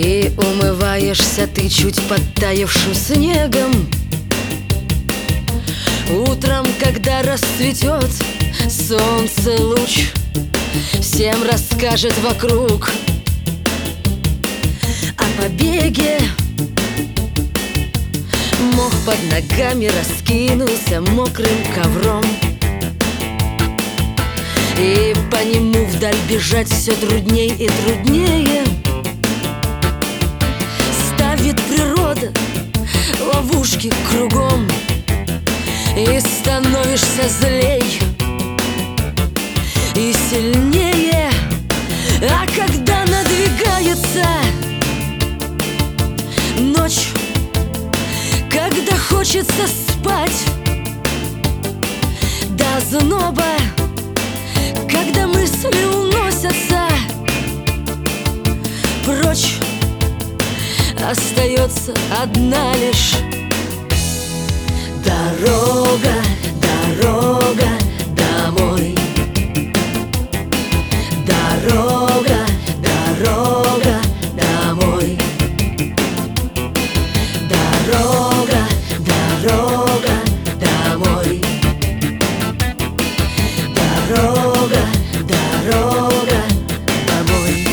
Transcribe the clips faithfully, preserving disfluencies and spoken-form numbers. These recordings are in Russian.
И умываешься ты чуть подтаявшим снегом. Утром, когда расцветет солнце луч, всем расскажет вокруг о побеге. Мох под ногами раскинулся мокрым ковром, и по нему вдаль бежать все трудней и труднее. Ставит природа ловушки кругом, и становишься злей и сильнее. А когда надвигается ночь, когда хочется спать до зноба, когда мысли уносятся прочь, остается одна лишь дорога, дорога домой. Дорога, дорога домой. Дорога, дорога домой. Дорога, дорога домой.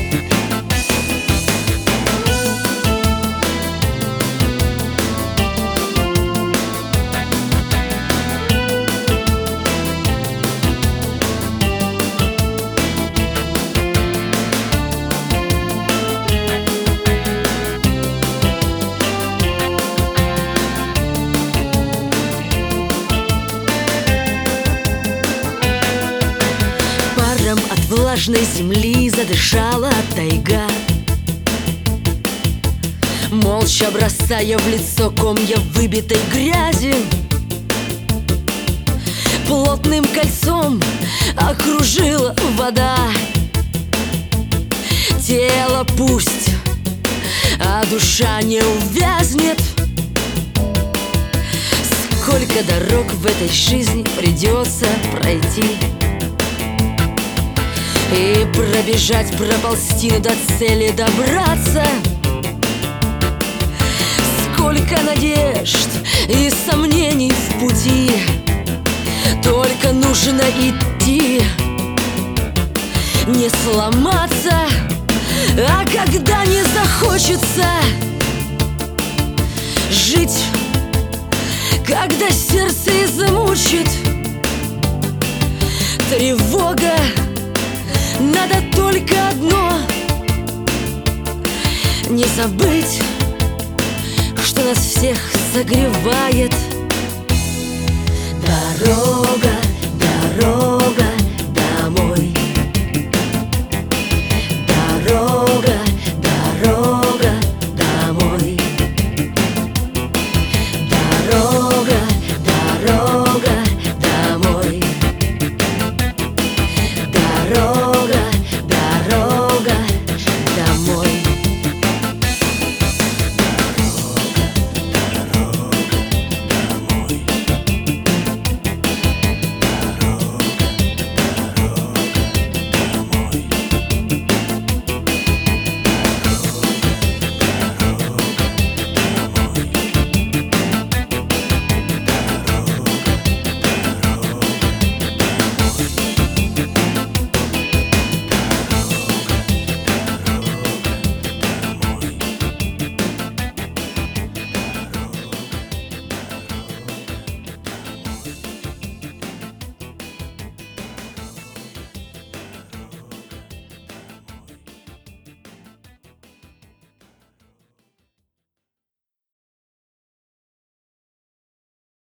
От влажной земли задышала тайга, молча бросая в лицо комья выбитой грязи. Плотным кольцом окружила вода тело пусть, а душа не увязнет. Сколько дорог в этой жизни придется пройти и пробежать, проползти до цели, добраться. Сколько надежд и сомнений в пути, только нужно идти, не сломаться. А когда не захочется жить, когда сердце измучит тревога, надо только одно — не забыть, что нас всех согревает дорога, дорога.